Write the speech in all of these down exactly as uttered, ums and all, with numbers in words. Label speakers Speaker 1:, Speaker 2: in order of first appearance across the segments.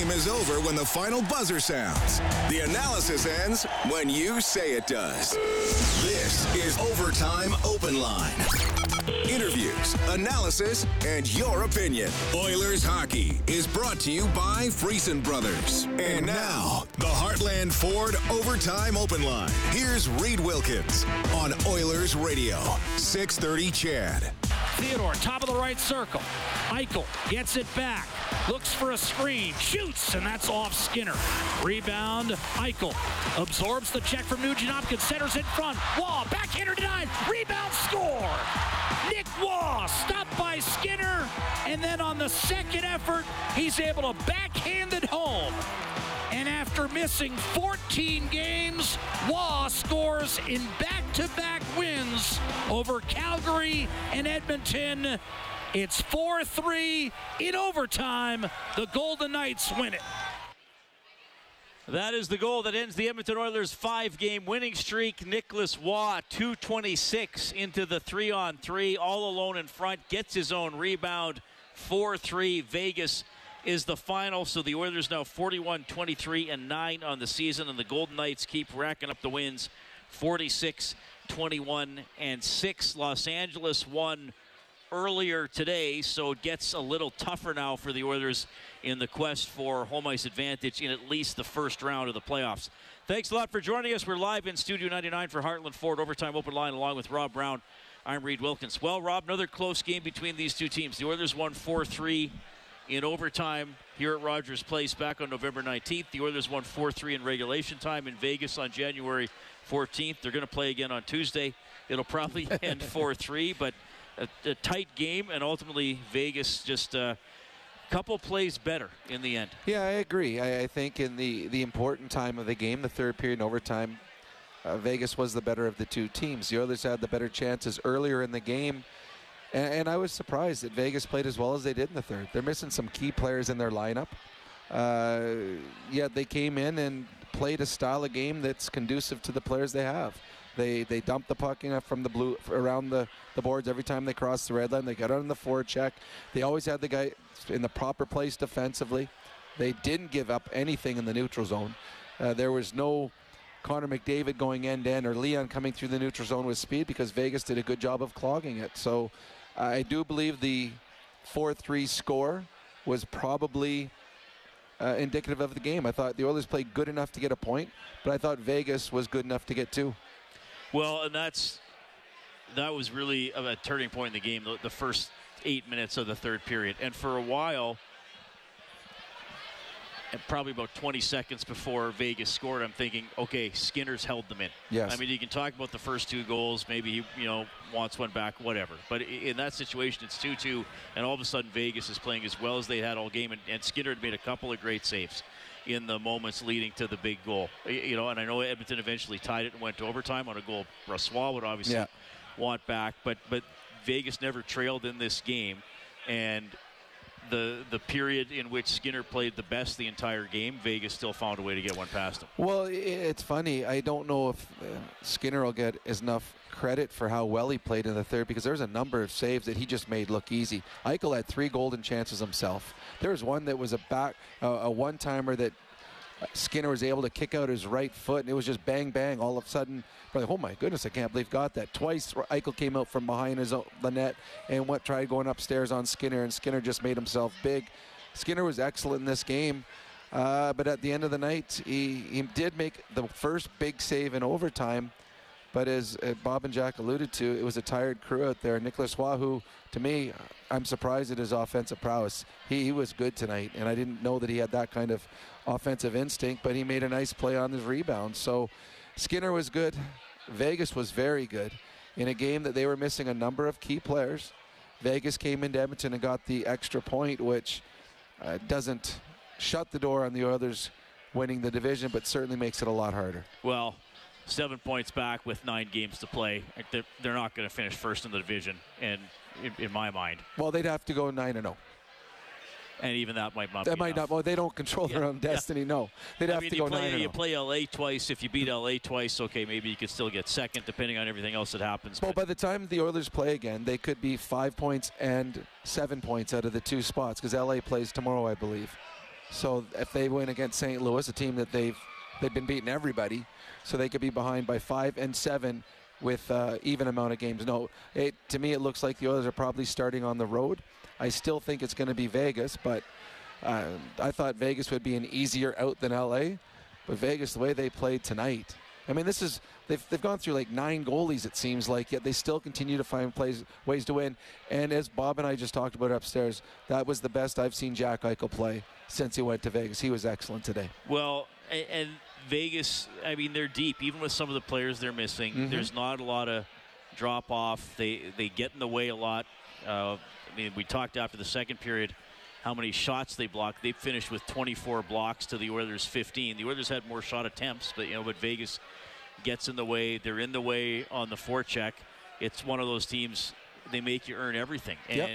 Speaker 1: game is over when the final buzzer sounds. The analysis ends when you say it does. This is Overtime Open Line. Interviews, analysis, and your opinion. Oilers hockey is brought to you by Friesen Brothers. And now, the Heartland Ford Overtime Open Line. Here's Reed Wilkins on Oilers Radio, six thirty C H A D.
Speaker 2: Theodore, top of the right circle. Eichel gets it back. Looks for a screen. Shoots, and that's off Skinner. Rebound, Eichel. Absorbs the check from Nugent-Hopkins. Centers in front. Waugh, backhander denied. Rebound, score. Nick Waugh, stopped by Skinner. And then on the second effort, he's able to backhand it home. And after missing fourteen games, Waugh scores in back-to-back wins over Calgary and Edmonton. It's four three in overtime. The Golden Knights win it.
Speaker 3: That is the goal that ends the Edmonton Oilers' five-game winning streak. Nicholas Waugh, two twenty-six into the three-on-three, all alone in front, gets his own rebound. four three, Vegas is the final, so the Oilers now forty-one twenty-three and nine on the season, and the Golden Knights keep racking up the wins, forty-six twenty-one and six. Los Angeles won earlier today, so it gets a little tougher now for the Oilers in the quest for home ice advantage in at least the first round of the playoffs. Thanks a lot for joining us. We're live in Studio ninety-nine for Heartland Ford Overtime Open Line along with Rob Brown. I'm Reed Wilkins. Well, Rob, another close game between these two teams. The Oilers won four three in overtime here at Rogers Place back on November nineteenth. The Oilers won four three in regulation time in Vegas on January fourteenth. They're going to play again on Tuesday. It'll probably end four three, but a, a tight game, and ultimately Vegas just a uh, couple plays better in the end.
Speaker 4: Yeah, I agree. I, I think in the, the important time of the game, the third period in overtime, uh, Vegas was the better of the two teams. The Oilers had the better chances earlier in the game. And, and I was surprised that Vegas played as well as they did in the third. They're missing some key players in their lineup. Uh, yet they came in and played a style of game that's conducive to the players they have. They they dumped the puck in from the blue around the, the boards every time they crossed the red line. They got on the forecheck. They always had the guy in the proper place defensively. They didn't give up anything in the neutral zone. Uh, there was no Connor McDavid going end-to-end or Leon coming through the neutral zone with speed because Vegas did a good job of clogging it. So I do believe the four three score was probably uh, indicative of the game. I thought the Oilers played good enough to get a point, but I thought Vegas was good enough to get two.
Speaker 3: Well, and that's that was really a turning point in the game, the, the first eight minutes of the third period. And for a while, and probably about twenty seconds before Vegas scored, I'm thinking, okay, Skinner's held them in.
Speaker 4: Yes.
Speaker 3: I mean, you can talk about the first two goals. Maybe he, you know, wants one back, whatever. But in that situation, it's two two, and all of a sudden Vegas is playing as well as they had all game, and, and Skinner had made a couple of great saves in the moments leading to the big goal. You know, and I know Edmonton eventually tied it and went to overtime on a goal Brossoit would obviously
Speaker 4: yeah.
Speaker 3: want back, but but Vegas never trailed in this game, and the the period in which Skinner played the best the entire game, Vegas still found a way to get one past him.
Speaker 4: Well, it's funny. I don't know if uh, Skinner will get enough credit for how well he played in the third, because there's a number of saves that he just made look easy. Eichel had three golden chances himself. There was one that was a back, uh, a one-timer that Skinner was able to kick out his right foot, and it was just bang, bang. All of a sudden, like, oh my goodness, I can't believe got that. Twice, Eichel came out from behind his own, the net and went tried going upstairs on Skinner, and Skinner just made himself big. Skinner was excellent in this game, uh, but at the end of the night, he, he did make the first big save in overtime. But as uh, Bob and Jack alluded to, it was a tired crew out there. Nicholas Waugh, who, to me, I'm surprised at his offensive prowess. He, he was good tonight, and I didn't know that he had that kind of offensive instinct, but he made a nice play on his rebound. So Skinner was good. Vegas was very good in a game that they were missing a number of key players. Vegas came into Edmonton and got the extra point, which uh, doesn't shut the door on the Oilers winning the division, but certainly makes it a lot harder.
Speaker 3: Well, seven points back with nine games to play. They're, they're not going to finish first in the division, and in, in my mind.
Speaker 4: Well, they'd have to go nine and oh.
Speaker 3: And even that might not
Speaker 4: that
Speaker 3: be
Speaker 4: might
Speaker 3: enough.
Speaker 4: not. Well, they don't control
Speaker 3: yeah.
Speaker 4: their own destiny.
Speaker 3: Yeah.
Speaker 4: No, they'd
Speaker 3: I
Speaker 4: have
Speaker 3: mean,
Speaker 4: to
Speaker 3: you
Speaker 4: go
Speaker 3: play,
Speaker 4: nine and
Speaker 3: You
Speaker 4: oh.
Speaker 3: play L A twice. If you beat L A twice, okay, maybe you could still get second, depending on everything else that happens.
Speaker 4: Well,
Speaker 3: but
Speaker 4: by the time the Oilers play again, they could be five points and seven points out of the two spots, because L A plays tomorrow, I believe. So if they win against Saint Louis, a team that they've they've been beating everybody, so they could be behind by five and seven with uh, even amount of games. No, it, to me it looks like the Oilers are probably starting on the road. I still think it's going to be Vegas, but uh, I thought Vegas would be an easier out than L A. But Vegas, the way they played tonight, I mean, this is they've they've gone through like nine goalies, it seems like, yet they still continue to find plays ways to win. And as Bob and I just talked about upstairs, that was the best I've seen Jack Eichel play since he went to Vegas. He was excellent today.
Speaker 3: Well, and, and Vegas, I mean, they're deep, even with some of the players they're missing. Mm-hmm. There's not a lot of drop off. They they get in the way a lot. Uh, I mean, we talked after the second period how many shots they blocked. They finished with twenty-four blocks to the Oilers fifteen. The Oilers had more shot attempts, but you know, but Vegas gets in the way. They're in the way on the forecheck. It's one of those teams, they make you earn everything. And
Speaker 4: yep.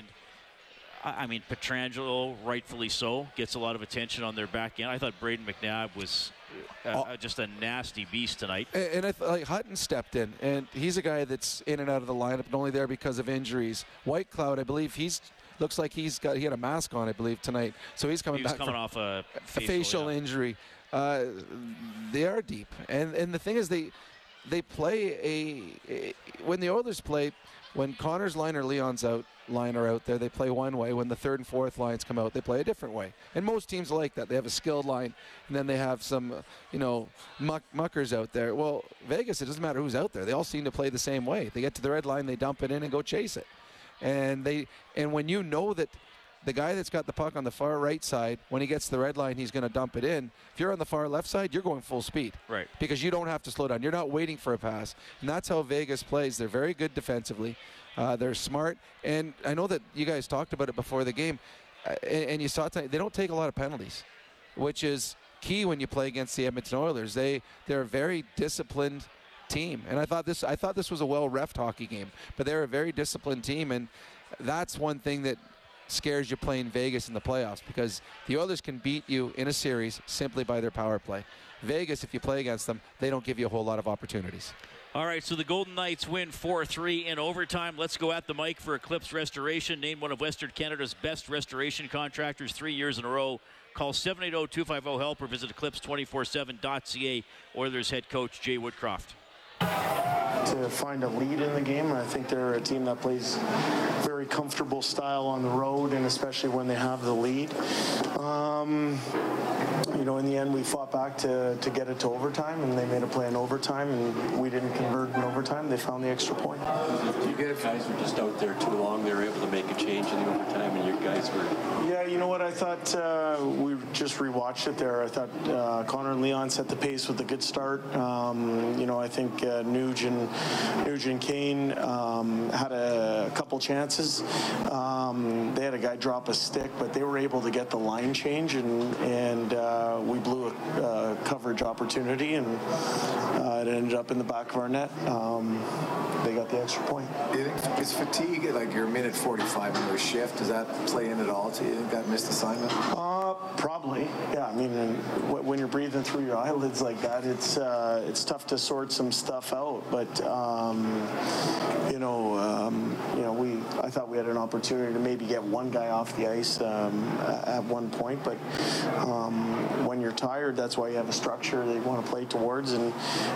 Speaker 3: I, I mean, Pietrangelo, rightfully so, gets a lot of attention on their back end. I thought Braden McNabb was uh, oh. just a nasty beast tonight.
Speaker 4: And, and I th- like Hutton stepped in, and he's a guy that's in and out of the lineup and only there because of injuries. Whitecloud, I believe he's looks like he's got he had a mask on, I believe, tonight, so he's coming
Speaker 3: he was
Speaker 4: back
Speaker 3: coming
Speaker 4: from
Speaker 3: off a facial,
Speaker 4: a facial
Speaker 3: yeah.
Speaker 4: injury. Uh, they are deep, and and the thing is, they they play a, a when the Oilers play, when Connor's line or Leon's out line are out there, they play one way. When the third and fourth lines come out, they play a different way. And most teams like that. They have a skilled line, and then they have some, uh, you know, muck, muckers out there. Well, Vegas, it doesn't matter who's out there. They all seem to play the same way. They get to the red line, they dump it in, and go chase it. And they and when you know that the guy that's got the puck on the far right side, when he gets to the red line, he's going to dump it in. If you're on the far left side, you're going full speed.
Speaker 3: Right.
Speaker 4: Because you don't have to slow down. You're not waiting for a pass. And that's how Vegas plays. They're very good defensively. Uh, they're smart. And I know that you guys talked about it before the game. Uh, and, and you saw tonight, they don't take a lot of penalties, which is key when you play against the Edmonton Oilers. They, they're a very disciplined team. And I thought this I thought this was a well-reffed hockey game. But they're a very disciplined team. And that's one thing that scares you playing Vegas in the playoffs, because the Oilers can beat you in a series simply by their power play. Vegas, if you play against them, they don't give you a whole lot of opportunities.
Speaker 3: All right, so the Golden Knights win four three in overtime. Let's go at the mic for Eclipse Restoration, named one of Western Canada's best restoration contractors three years in a row. Call seven eight zero, two five zero, HELP or visit eclipse two four seven dot c a. Oilers head coach Jay Woodcroft.
Speaker 5: To find a lead in the game, and I think they're a team that plays very comfortable style on the road, and especially when they have the lead. Um, you know, in the end, we fought back to, to get it to overtime, and they made a play in overtime, and we didn't convert in overtime. They found the extra point.
Speaker 6: You guys were just out there too long. They were able to make a change in the overtime, and you guys were...
Speaker 5: Yeah, you know what? I thought uh, we just rewatched it there. I thought uh, Connor and Leon set the pace with a good start. Um, you know, I think uh, Nugent, Nugent Kane um, had a couple chances. Um, they had a guy drop a stick, but they were able to get the line change, and, and uh, we blew a uh, coverage opportunity, and uh, it ended up in the back of our net. Um, they got the extra point.
Speaker 7: Do you think is fatigue, like you're minute forty-five into a shift, does that play in at all to you? You think that missed assignment?
Speaker 5: Uh, probably. Yeah, I mean, when you're breathing through your eyelids like that, it's uh, it's tough to sort some stuff out. But um, you know, um, you know, we I thought we had an opportunity to maybe get one guy off the ice um, at one point. But um, when you're tired, that's why you have a structure that you want to play towards. And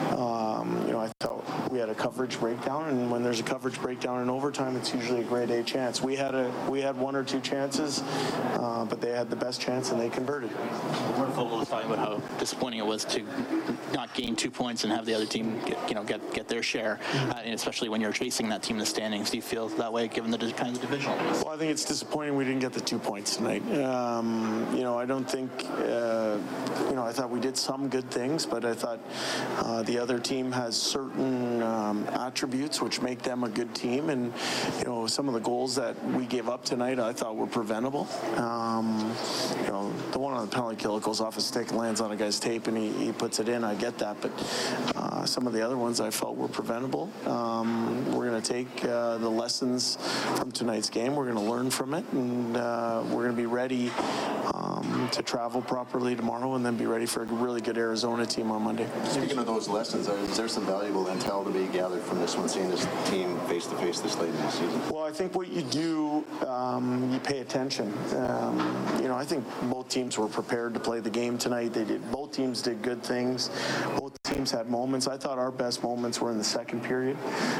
Speaker 5: um, you know, I thought we had a coverage breakdown, and when there's a coverage breakdown in overtime, it's usually a grade A chance. We had a we had one or two chances, uh, but they had the best chance and they converted.
Speaker 8: We're full of talking about how disappointing it was to not gain two points and have the other team get, you know get get their share, uh, and especially when you're chasing that team in the standings. Do you feel that way given the kind of the divisional?
Speaker 5: Well, I think it's disappointing we didn't get the two points tonight. Um, you know, I don't think uh, you know I thought we did some good things, but I thought uh, the other team has certain um, attributes which make them a good team, and you know some of the goals that we gave up tonight I thought were preventable. Um, you know, the one on the penalty kill goes off a stick, lands on a guy's tape, and he, he puts it in. I get that, but uh, some of the other ones I felt were preventable. Um, we're going to take uh, the lessons from tonight's game. We're going to learn from it, and uh, we're going to be ready um, to travel properly tomorrow, and then be ready for a really good Arizona team on Monday.
Speaker 7: Speaking of those lessons, is there some valuable intel to be gathered from this one, seeing this team face to face this late in the season?
Speaker 5: Well, I think what you do, um, you pay attention. Um, you know, know, I think both teams were prepared to play the game tonight. They did. Both teams did good things. Both teams had moments. I thought our best moments were in the second period.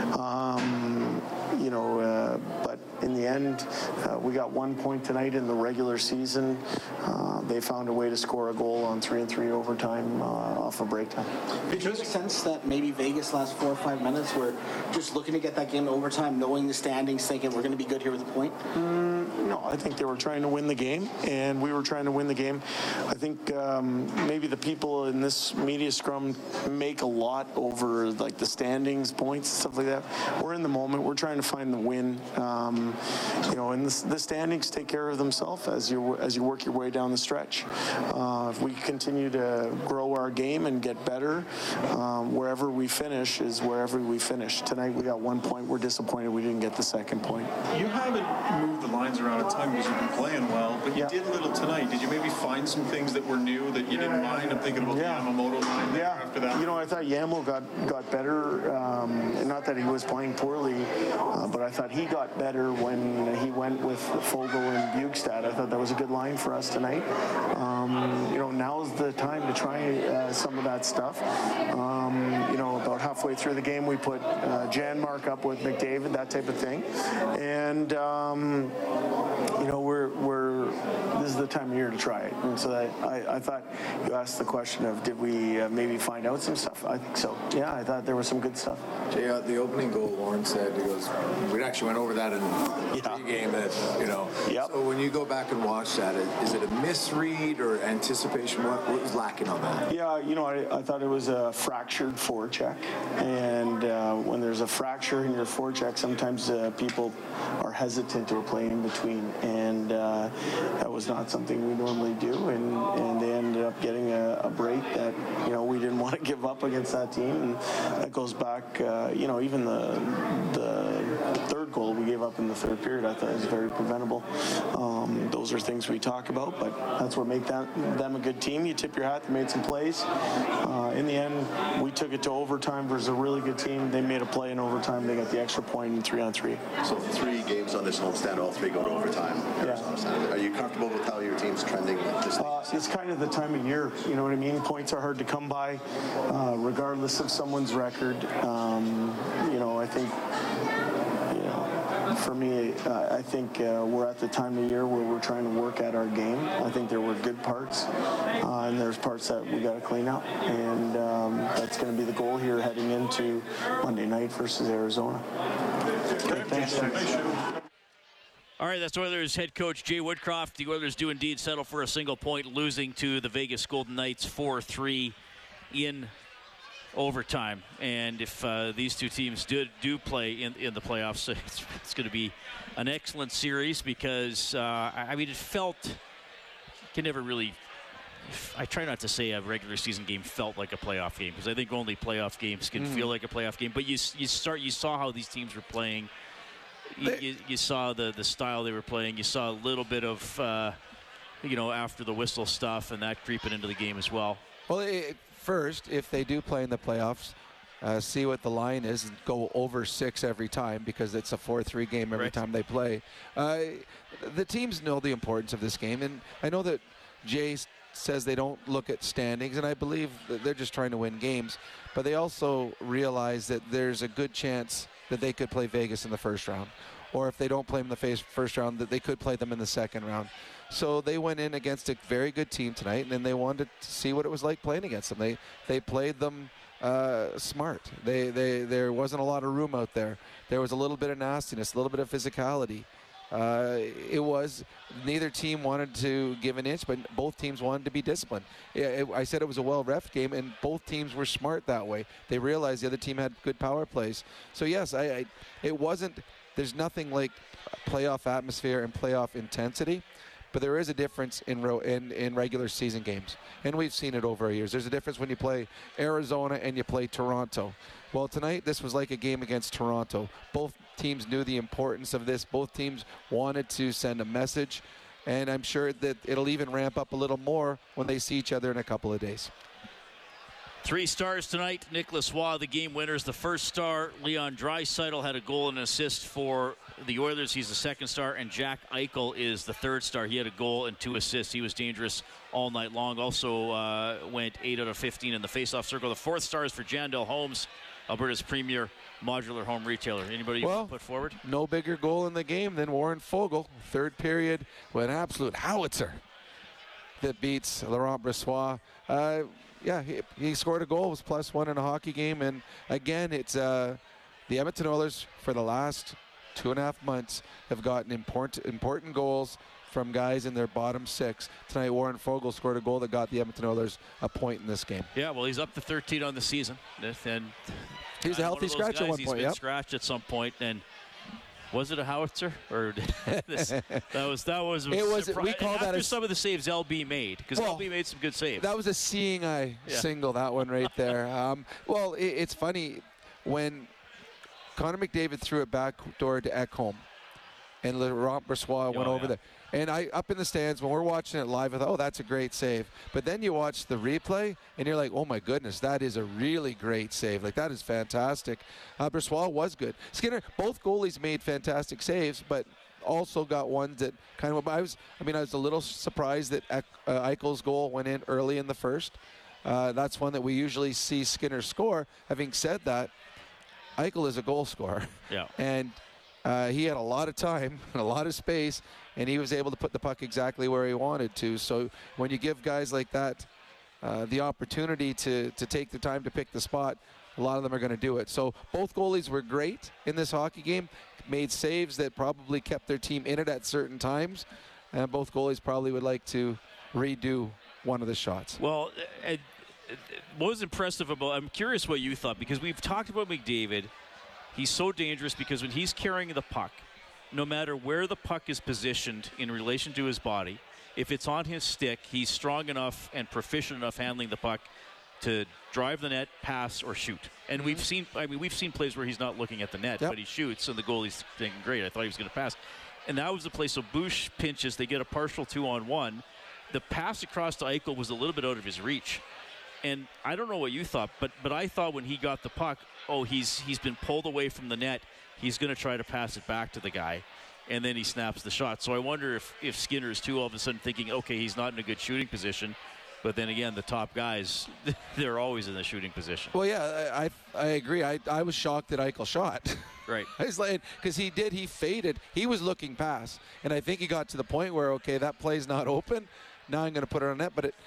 Speaker 5: Um, you know, uh, but in the end, uh, we got one point tonight in the regular season. Uh, they found a way to score a goal on three and three overtime uh, off a breakdown.
Speaker 9: Did you sense that maybe Vegas last four or five minutes were just looking to get that game to overtime, knowing the standings, thinking we're going to be good here with a point?
Speaker 5: Mm, no, I think they were trying to win the game, and we were trying to win the game. I think um, maybe the people in this media scrum make a lot over like the standings, points, stuff like that. We're in the moment. We're trying to find the win. Um, you know, and the, the standings take care of themselves as you as you work your way down the stretch. Uh, if we continue to grow our game and get better, um, wherever we finish is wherever we finish. Tonight we got one point. We're disappointed we didn't get the second point.
Speaker 10: You haven't moved the lines around a ton because you've been playing well, but you
Speaker 5: yeah.
Speaker 10: did a little tonight. Did you maybe find some things that were new that you didn't mind? I'm thinking about
Speaker 5: yeah.
Speaker 10: the Yamamoto line there
Speaker 5: yeah.
Speaker 10: after that.
Speaker 5: You know, I thought Yamo got, got better. Um, not that he was playing poorly, uh, but I thought he got better when he went with Fogle and Bjugstad. I thought that was a good line for us tonight. Um, you know, now's the time to try uh, some of that stuff. Um, you know, about halfway through the game, we put uh, Janmark up with McDavid, that type of thing. And, um, you know, we're, we're, this is the time of year to try it. And so I, I, I thought you asked the question of did we uh, maybe find out some stuff? I think so. Yeah, I thought there was some good stuff.
Speaker 7: Jay, uh, the opening goal, Lauren said, he goes, we actually went over that in the
Speaker 5: yeah.
Speaker 7: game, that, you know.
Speaker 5: Yep.
Speaker 7: So when you go back and watch that, is it a misread or anticipation? What, what was lacking on that?
Speaker 5: Yeah, you know, I, I thought it was a fractured forecheck. And uh, when there's a fracture in your forecheck, sometimes uh, people are hesitant or play in between. And uh, that was not something we normally do. And, and they ended up getting a, a break that, you know, we didn't want to give up against that team. And that goes back, uh, you know, even the, the third goal we gave up in the third period, I thought was very preventable. Um, those are things we talk about, but that's what make that, them a good team. You tip your hat, they made some plays. Uh, in the end, we took it to overtime versus a really good team. They made a play in overtime. They got the extra point in three on three.
Speaker 11: So three games on this homestand, all three go to overtime.
Speaker 5: Yeah.
Speaker 11: Are you comfortable with how your team's trending this
Speaker 5: uh, It's kind of the time of year. You know what I mean? Points are hard to come by, uh, regardless of someone's record. Um, you know, I think, you know, for me, uh, I think uh, we're at the time of year where we're trying to work at our game. I think there were good parts, uh, and there's parts that we got to clean up, and um, that's going to be the goal here heading into Monday night versus Arizona. Okay, thanks.
Speaker 3: All right, that's Oilers head coach Jay Woodcroft. The Oilers do indeed settle for a single point, losing to the Vegas Golden Knights four three in overtime. And if uh, these two teams do, do play in, in the playoffs, it's, it's going to be an excellent series because, uh, I mean, it felt, you can never really, I try not to say a regular season game felt like a playoff game because I think only playoff games can mm. feel like a playoff game. But you, you, start, you saw how these teams were playing. You, you, you saw the, the style they were playing. You saw a little bit of, uh, you know, after the whistle stuff and that creeping into the game as well.
Speaker 4: Well, it, first, if they do play in the playoffs, uh, see what the line is and go over six every time because it's a four three game every right. time they play. Uh, the teams know the importance of this game, and I know that Jay says they don't look at standings, and I believe that they're just trying to win games, but they also realize that there's a good chance that they could play Vegas in the first round, or if they don't play them in the first round, that they could play them in the second round. So they went in against a very good team tonight, and then they wanted to see what it was like playing against them. They they played them uh, smart. They they there wasn't a lot of room out there. There was a little bit of nastiness, a little bit of physicality. Uh, it was neither team wanted to give an inch, but both teams wanted to be disciplined. It, it, I said it was a well-ref game, and both teams were smart that way. They realized the other team had good power plays. So yes, I, I it wasn't. There's nothing like playoff atmosphere and playoff intensity, but there is a difference in, ro- in in regular season games, and we've seen it over years. There's a difference when you play Arizona and you play Toronto. Well, tonight this was like a game against Toronto. Both teams knew the importance of this. Both teams wanted to send a message, and I'm sure that it'll even ramp up a little more when they see each other in a couple of days.
Speaker 3: Three stars tonight. Nicholas Waugh, the game winners. The first star, Leon Draisaitl, had a goal and an assist for the Oilers. He's the second star. And Jack Eichel is the third star. He had a goal and two assists. He was dangerous all night long. Also uh, went eight out of fifteen in the faceoff circle. The fourth star is for Jandel Holmes, Alberta's premier modular home retailer. Anybody you
Speaker 4: well,
Speaker 3: want to put forward?
Speaker 4: No bigger goal in the game than Warren Foegele. Third period with an absolute howitzer that beats Laurent Brossoit. Uh, yeah, he, he scored a goal. It was plus one in a hockey game. And again, it's uh, the Edmonton Oilers for the last two and a half months have gotten important, important goals from guys in their bottom six. Tonight, Warren Foegele scored a goal that got the Edmonton Oilers a point in this game.
Speaker 3: Yeah, well, he's up to thirteen on the season. And
Speaker 4: he's a healthy scratch
Speaker 3: guys,
Speaker 4: at one
Speaker 3: he's
Speaker 4: point.
Speaker 3: He's been
Speaker 4: yep.
Speaker 3: scratched at some point, and was it a howitzer or this, that was that was?
Speaker 4: It was.
Speaker 3: Surpri-
Speaker 4: We call that
Speaker 3: after
Speaker 4: a,
Speaker 3: some of the saves L B made because well, L B made some good saves.
Speaker 4: That was a seeing eye
Speaker 3: yeah.
Speaker 4: single. That one right there. um, well, it, it's funny when Connor McDavid threw it back door to Ekholm, and Laurent Brossoit went
Speaker 3: oh,
Speaker 4: over
Speaker 3: yeah.
Speaker 4: there. And I, up in the stands, when we're watching it live, I thought, oh, that's a great save. But then you watch the replay, and you're like, oh, my goodness, that is a really great save. Like, that is fantastic. Uh, Brossoit was good. Skinner, both goalies made fantastic saves, but also got ones that kind of, I was, I mean, I was a little surprised that uh, Eichel's goal went in early in the first. Uh, that's one that we usually see Skinner score. Having said that, Eichel is a goal scorer.
Speaker 3: Yeah.
Speaker 4: And uh, he had a lot of time and a lot of space, and he was able to put the puck exactly where he wanted to. So when you give guys like that uh, the opportunity to, to take the time to pick the spot, a lot of them are going to do it. So both goalies were great in this hockey game, made saves that probably kept their team in it at certain times, and both goalies probably would like to redo one of the shots.
Speaker 3: Well, uh, what was impressive about, I'm curious what you thought, because we've talked about McDavid. He's so dangerous because when he's carrying the puck, no matter where the puck is positioned in relation to his body, if it's on his stick, he's strong enough and proficient enough handling the puck to drive the net, pass, or shoot. And mm-hmm. we've seen, I mean, we've seen plays where he's not looking at the net, yep. but he shoots, and the goalie's thinking, great, I thought he was going to pass. And that was the play. So Bush pinches, they get a partial two-on-one. The pass across to Eichel was a little bit out of his reach. And I don't know what you thought, but but I thought when he got the puck, oh, he's he's been pulled away from the net. He's going to try to pass it back to the guy, and then he snaps the shot. So I wonder if, if Skinner's too all of a sudden thinking, okay, he's not in a good shooting position. But then again, the top guys, they're always in the shooting position.
Speaker 4: Well, yeah, I I agree. I, I was shocked that Eichel shot.
Speaker 3: Right.
Speaker 4: I was like, because he did, he faded. He was looking past. And I think he got to the point where, okay, that play's not open. Now I'm going to put it on net. But it,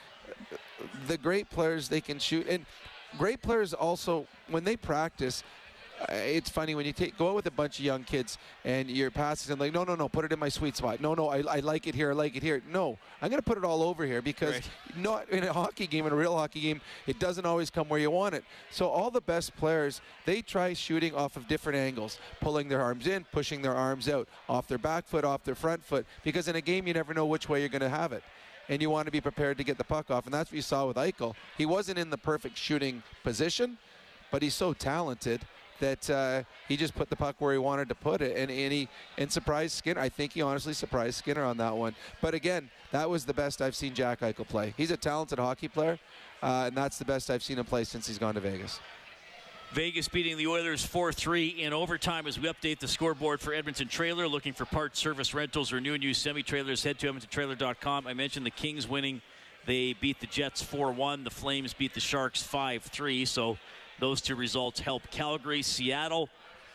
Speaker 4: the great players, they can shoot. And great players also, when they practice, uh, it's funny when you take go out with a bunch of young kids and you're passing them like, no, no, no, put it in my sweet spot. No, no, I, I like it here, I like it here. No, I'm going to put it all over here because
Speaker 3: right.
Speaker 4: not in a hockey game, in a real hockey game, it doesn't always come where you want it. So all the best players, they try shooting off of different angles, pulling their arms in, pushing their arms out, off their back foot, off their front foot, because in a game you never know which way you're going to have it. And you want to be prepared to get the puck off. And that's what you saw with Eichel. He wasn't in the perfect shooting position, but he's so talented that uh, he just put the puck where he wanted to put it. And, and he and surprised Skinner. I think he honestly surprised Skinner on that one. But again, that was the best I've seen Jack Eichel play. He's a talented hockey player, uh, and that's the best I've seen him play since he's gone to Vegas.
Speaker 3: Vegas beating the Oilers four three in overtime as we update the scoreboard for Edmonton Trailer. Looking for parts, service, rentals, or new and used semi-trailers, head to edmonton trailer dot com. I mentioned the Kings winning. They beat the Jets four one. The Flames beat the Sharks five three. So those two results help Calgary. Seattle,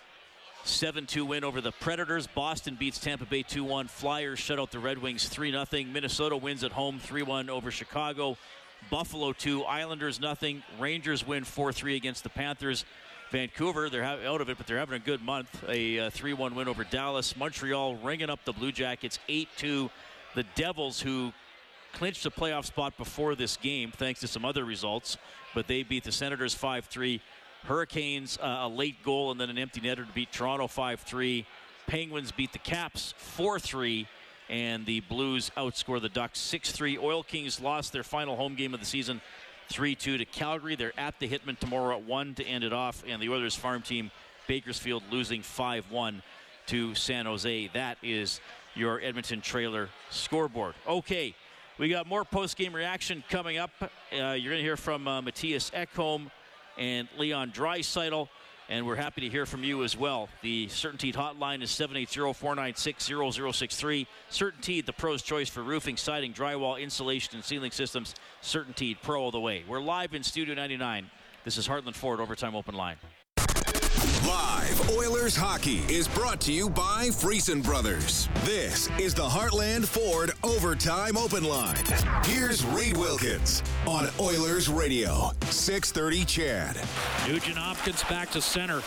Speaker 3: seven two win over the Predators. Boston beats Tampa Bay two one. Flyers shut out the Red Wings three nothing. Minnesota wins at home three one over Chicago. Buffalo two, Islanders nothing. Rangers win four three against the Panthers. Vancouver, they're out of it, but they're having a good month. A uh, three one win over Dallas. Montreal ringing up the Blue Jackets eight two. The Devils, who clinched a playoff spot before this game thanks to some other results, but they beat the Senators five three. Hurricanes, uh, a late goal and then an empty netter to beat Toronto five three. Penguins beat the Caps four three. And the Blues outscore the Ducks six three. Oil Kings lost their final home game of the season three two to Calgary. They're at the Hitman tomorrow at one to end it off. And the Oilers farm team, Bakersfield, losing five one to San Jose. That is your Edmonton Trailer scoreboard. Okay, We got more post-game reaction coming up. Uh, you're going to hear from uh, Matthias Ekholm and Leon Draisaitl, and we're happy to hear from you as well. The CertainTeed hotline is seven eight zero, four nine six, zero zero six three. CertainTeed, the pro's choice for roofing, siding, drywall, insulation, and ceiling systems. CertainTeed, pro all the way. We're live in Studio ninety-nine. This is Heartland Ford Overtime Open Line.
Speaker 1: Live Oilers hockey is brought to you by Friesen Brothers. This is the Heartland Ford Overtime Open Line. Here's Reed Wilkins on Oilers Radio, six thirty C H E D.
Speaker 2: Nugent Hopkins back to center.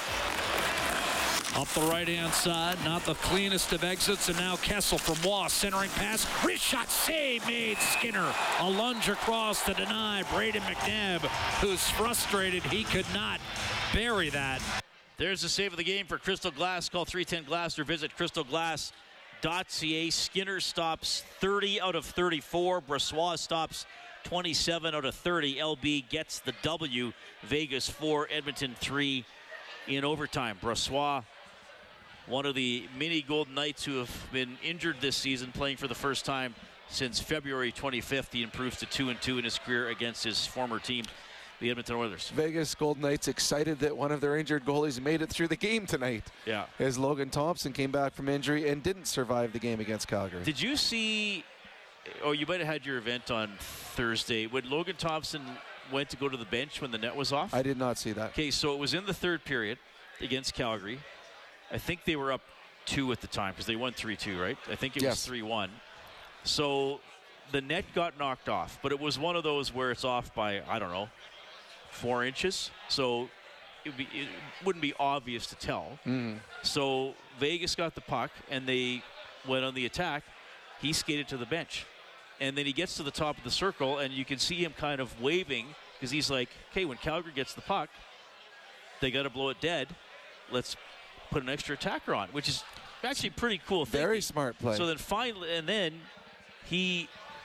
Speaker 2: Up the right-hand side, not the cleanest of exits, and now Kessel from Waugh, centering pass, wrist shot, save made, Skinner. A lunge across to deny Braden McNabb, who's frustrated he could not bury that.
Speaker 3: There's the save of the game for Crystal Glass. Call three ten glass or visit crystal glass dot c a. Skinner stops thirty out of thirty-four. Brossoit stops twenty-seven out of thirty. L B gets the W. Vegas four, Edmonton three in overtime. Brossoit, one of the many Golden Knights who have been injured this season, playing for the first time since February twenty-fifth. He improves to two and two in his career against his former team, the Edmonton Oilers.
Speaker 4: Vegas Golden Knights excited that one of their injured goalies made it through the game tonight.
Speaker 3: Yeah.
Speaker 4: As Logan Thompson came back from injury and didn't survive the game against Calgary.
Speaker 3: Did you see, oh, you might have had your event on Thursday, when Logan Thompson went to go to the bench when the net was off?
Speaker 4: I did not see that.
Speaker 3: Okay, so it was in the third period against Calgary. I think they were up two at the time because they won three two, right? I think it
Speaker 4: yes.
Speaker 3: was three one. So the net got knocked off, but it was one of those where it's off by, I don't know, four inches. So it, would be, it wouldn't be obvious to tell.
Speaker 4: Mm.
Speaker 3: So Vegas got the puck, and they went on the attack. He skated to the bench. And then he gets to the top of the circle, and you can see him kind of waving because he's like, okay, when Calgary gets the puck, they got to blow it dead. Let's put an extra attacker on, which is actually pretty cool thing.
Speaker 4: Very smart play.
Speaker 3: So then finally, and then he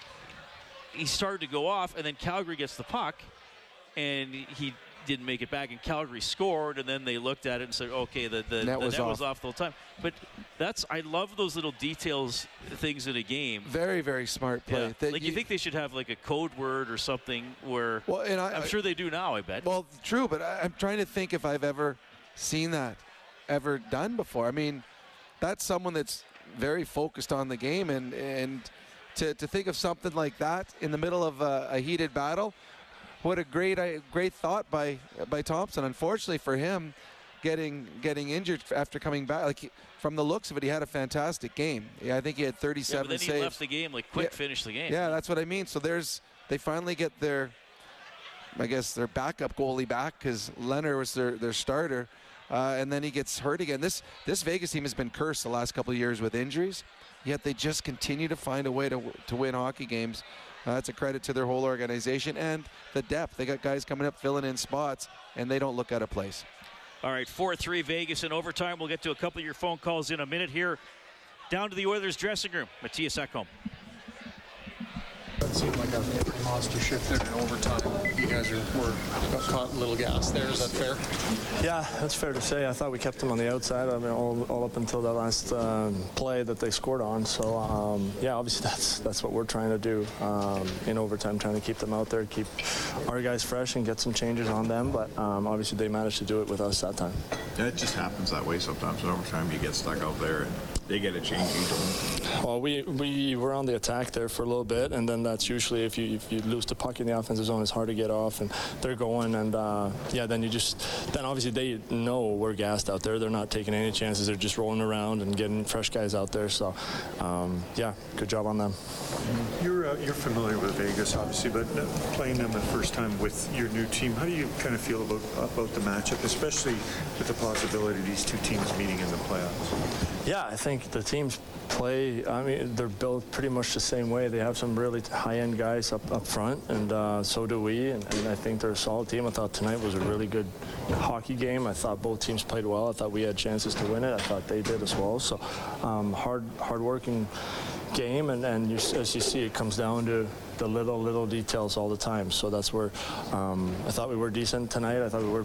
Speaker 3: he started to go off, and then Calgary gets the puck, and he didn't make it back, and Calgary scored, and then they looked at it and said, okay, the, the,
Speaker 4: net,
Speaker 3: the
Speaker 4: was,
Speaker 3: net
Speaker 4: off.
Speaker 3: was off the whole time. But that's, I love those little details, things in a game.
Speaker 4: Very, very smart play.
Speaker 3: Yeah.
Speaker 4: That
Speaker 3: like you, you think they should have like a code word or something where,
Speaker 4: well, and I,
Speaker 3: I'm sure they do now, I bet.
Speaker 4: Well, true, but I, I'm trying to think if I've ever seen that ever done before. I mean, that's someone that's very focused on the game, and and to, to think of something like that in the middle of a, a heated battle, what a great great thought by by Thompson. Unfortunately for him, getting getting injured after coming back, like he, from the looks of it, he had a fantastic game. Yeah, I think he had thirty-seven
Speaker 3: yeah, but then
Speaker 4: saves.
Speaker 3: he left the game like quick,
Speaker 4: yeah.
Speaker 3: finish the game.
Speaker 4: Yeah, that's what I mean. So there's they finally get their, I guess their backup goalie back because Leonard was their their starter. Uh, and then he gets hurt again. This this Vegas team has been cursed the last couple of years with injuries, yet they just continue to find a way to to win hockey games. Uh, that's a credit to their whole organization and the depth. They got guys coming up filling in spots, and they don't look out of place.
Speaker 3: All right, four three Vegas in overtime. We'll get to a couple of your phone calls in a minute here. Down to the Oilers dressing room. Matthias Ekholm.
Speaker 12: That seemed like a monster shift there in overtime. You guys are, were got caught a little gas there. Is that fair?
Speaker 13: Yeah, that's fair to say. I thought we kept them on the outside. I mean, all, all up until that last um, play that they scored on. So um, yeah, obviously that's that's what we're trying to do um, in overtime, trying to keep them out there, keep our guys fresh, and get some changes on them. But um, obviously they managed to do it with us that time.
Speaker 14: Yeah, it just happens that way sometimes. In overtime, you get stuck out there and they get a change. You don't.
Speaker 13: Well, we we were on the attack there for a little bit, and then that's usually if you if you lose the puck in the offensive zone, it's hard to get off, and they're going, and uh, yeah, then you just then obviously they know we're gassed out there. They're not taking any chances. They're just rolling around and getting fresh guys out there. So um, yeah, good job on them.
Speaker 15: You're uh, you're familiar with Vegas, obviously, but playing them the first time with your new team, how do you kind of feel about about the matchup, especially with the possibility of these two teams meeting in the playoffs?
Speaker 13: Yeah, I think the teams play, I mean, they're built pretty much the same way. They have some really high-end guys up, up front, and uh, so do we, and, and I think they're a solid team. I thought tonight was a really good hockey game. I thought both teams played well. I thought we had chances to win it. I thought they did as well. So um, hard, hard-working game, and, and you, as you see, it comes down to the little, little details all the time. So that's where um, I thought we were decent tonight. I thought we were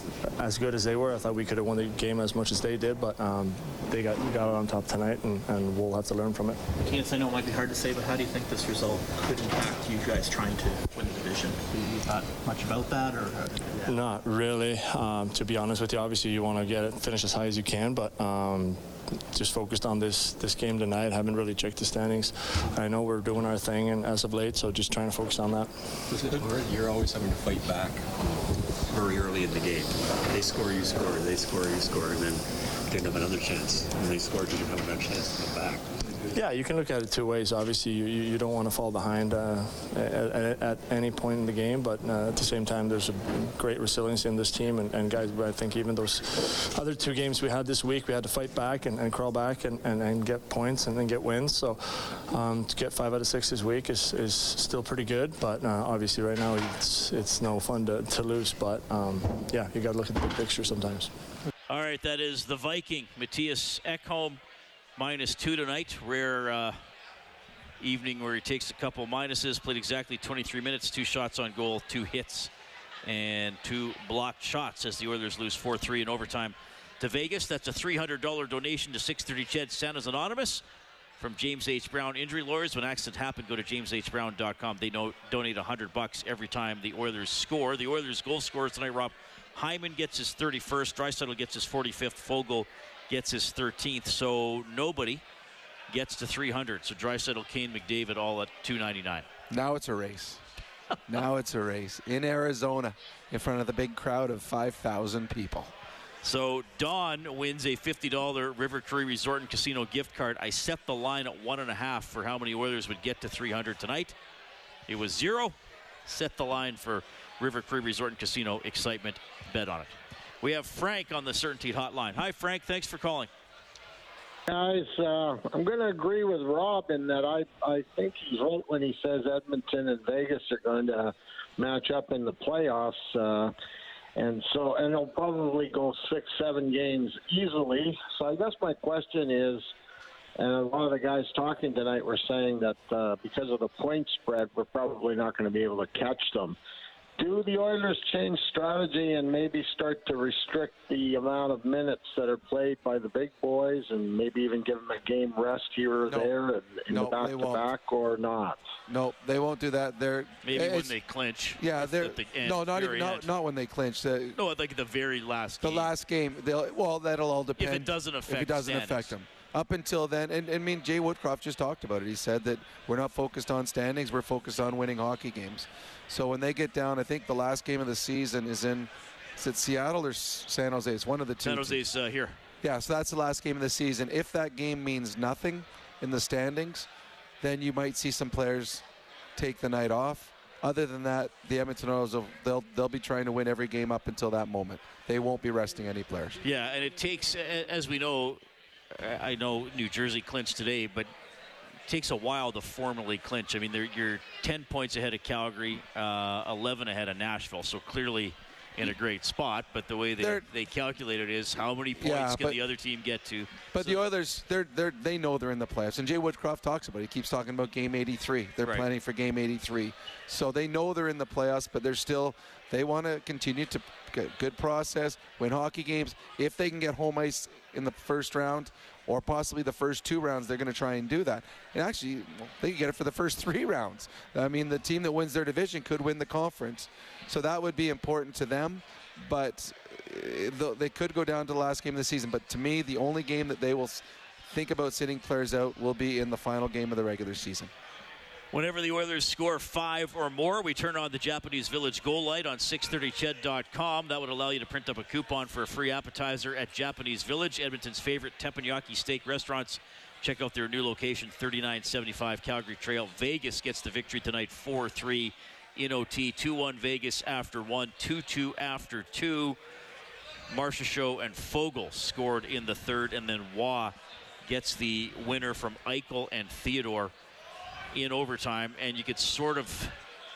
Speaker 13: as good as they were. I thought we could have won the game as much as they did, but um, they got got it on top tonight, and, and we'll have to learn from it.
Speaker 8: Matthias, I know it might be hard to say, but how do you think this result could impact you guys trying to win the division? Have you thought much about that, or? Yeah.
Speaker 13: Not really. Um, to be honest with you, obviously you want to get it, finish as high as you can, but um, just focused on this this game tonight. Haven't really checked the standings. I know we're doing our thing, and as of late, so just trying to focus on that.
Speaker 6: Was it hard? You're always having to fight back very early in the game. They score, you score. They score, you score, and then didn't have another chance. When they scored, you didn't have another chance to come back.
Speaker 13: Yeah, you can look at it two ways. Obviously, you, you, you don't want to fall behind uh, at, at any point in the game, but uh, at the same time, there's a great resilience in this team. And, and guys, I think even those other two games we had this week, we had to fight back and, and crawl back and, and, and get points and then get wins. So um, to get five out of six this week is, is still pretty good. But uh, obviously, right now, it's it's no fun to, to lose. But um, yeah, you got to look at the big picture sometimes.
Speaker 3: All right, that is the Viking, Mattias Ekholm. Minus two tonight. Rare uh, evening where he takes a couple minuses. Played exactly twenty-three minutes, two shots on goal, two hits, and two blocked shots as the Oilers lose four three in overtime to Vegas. That's a three hundred dollars donation to six thirty C H E D Santa's Anonymous from James H. Brown Injury Lawyers. When accidents happen, go to james h brown dot com. They know, donate one hundred bucks every time the Oilers score. The Oilers goal scorers tonight, Rob. Hyman gets his thirty-first. Draisaitl gets his forty-fifth. Fogle gets his thirteenth, so nobody gets to three hundred. So Draisaitl, Kane, McDavid all at two ninety-nine.
Speaker 4: Now it's a race. Now it's a race in Arizona in front of the big crowd of five thousand people.
Speaker 3: So Don wins a fifty dollars River Cree Resort and Casino gift card. I set the line at one and a half for how many Oilers would get to three hundred tonight. It was zero. Set the line for River Cree Resort and Casino. Excitement. Bet on it. We have Frank on the Certainty Hotline. Hi, Frank. Thanks for calling.
Speaker 16: Guys, uh, I'm going to agree with Rob in that I, I think he's right when he says Edmonton and Vegas are going to match up in the playoffs. Uh, and so, and they'll probably go six, seven games easily. So I guess my question is, and a lot of the guys talking tonight were saying that uh, because of the point spread, we're probably not going to be able to catch them. Do the Oilers change strategy and maybe start to restrict the amount of minutes that are played by the big boys and maybe even give them a game rest here or
Speaker 4: no.
Speaker 16: there in, in
Speaker 4: no,
Speaker 16: the back-to-back or not?
Speaker 4: No, they won't do that. They're
Speaker 3: Maybe when they clinch.
Speaker 4: Yeah, they're
Speaker 3: the end,
Speaker 4: no, not even not,
Speaker 3: end.
Speaker 4: not when they clinch. Uh,
Speaker 3: no, like at the very last
Speaker 4: the
Speaker 3: game.
Speaker 4: The last game. They'll well, that'll all depend.
Speaker 3: If it doesn't affect
Speaker 4: If it doesn't
Speaker 3: standings.
Speaker 4: affect them. Up until then, and, and I mean, Jay Woodcroft just talked about it. He said that we're not focused on standings, we're focused on winning hockey games. So when they get down, I think the last game of the season is in, is it Seattle or San Jose? It's one of the two.
Speaker 3: San Jose's uh, here.
Speaker 4: Yeah, so that's the last game of the season. If that game means nothing in the standings, then you might see some players take the night off. Other than that, the Edmonton Oilers, will, they'll, they'll be trying to win every game up until that moment. They won't be resting any players.
Speaker 3: Yeah, and it takes, as we know, I know New Jersey clinched today, but it takes a while to formally clinch. I mean, you're ten points ahead of Calgary, uh, eleven ahead of Nashville, so clearly in a great spot. But the way they, they calculate it is how many points
Speaker 4: yeah,
Speaker 3: can
Speaker 4: but,
Speaker 3: the other team get to.
Speaker 4: But
Speaker 3: so,
Speaker 4: the Oilers, they're, they're, they know they're in the playoffs. And Jay Woodcroft talks about it. He keeps talking about game eighty-three. They're
Speaker 3: right.
Speaker 4: planning for game eighty-three. So they know they're in the playoffs, but they're still, they want to continue to get good process, win hockey games. If they can get home ice in the first round, or possibly the first two rounds, they're going to try and do that. And actually, well, they can get it for the first three rounds. I mean, the team that wins their division could win the conference. So that would be important to them. But they could go down to the last game of the season. But to me, the only game that they will think about sitting players out will be in the final game of the regular season.
Speaker 3: Whenever the Oilers score five or more, we turn on the Japanese Village Goal Light on six thirty C H E D dot com. That would allow you to print up a coupon for a free appetizer at Japanese Village, Edmonton's favorite teppanyaki steak restaurants. Check out their new location, thirty-nine seventy-five Calgary Trail. Vegas gets the victory tonight, four three in O T. two one Vegas after one, two two after two. Marcia Show and Fogle scored in the third, and then Waugh gets the winner from Eichel and Theodore in overtime, and you could sort of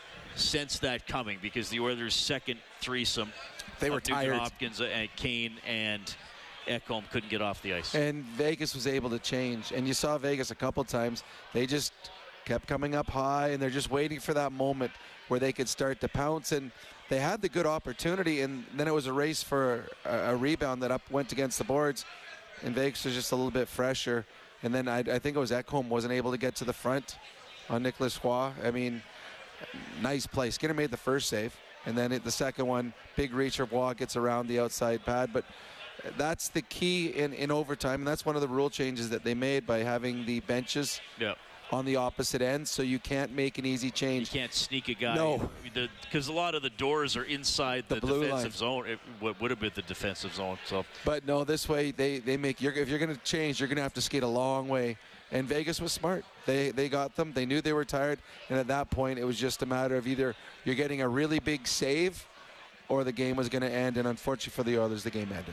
Speaker 3: sense that coming because the Oilers' second threesome,
Speaker 4: they were
Speaker 3: Nugent
Speaker 4: tired.
Speaker 3: Hopkins and Kane and Ekholm couldn't get off the ice.
Speaker 4: And Vegas was able to change. And you saw Vegas a couple times. They just kept coming up high, and they're just waiting for that moment where they could start to pounce. And they had the good opportunity, and then it was a race for a, a rebound that up went against the boards. And Vegas was just a little bit fresher. And then I, I think it was Ekholm wasn't able to get to the front on Nicholas Roy. I mean, nice play. Skinner made the first save. And then it, the second one, big reach of Roy gets around the outside pad. But that's the key in, in overtime. And that's one of the rule changes that they made by having the benches
Speaker 3: yeah.
Speaker 4: on the opposite end. So you can't make an easy change.
Speaker 3: You can't sneak a guy.
Speaker 4: No.
Speaker 3: Because a lot of the doors are inside the,
Speaker 4: the blue
Speaker 3: defensive
Speaker 4: line.
Speaker 3: zone. It, what would have been the defensive zone. So,
Speaker 4: But no, this way they, they make, you're, if you're going to change, you're going to have to skate a long way. And Vegas was smart. They they got them. They knew they were tired. And at that point, it was just a matter of either you're getting a really big save or the game was going to end. And unfortunately for the Oilers, the game ended.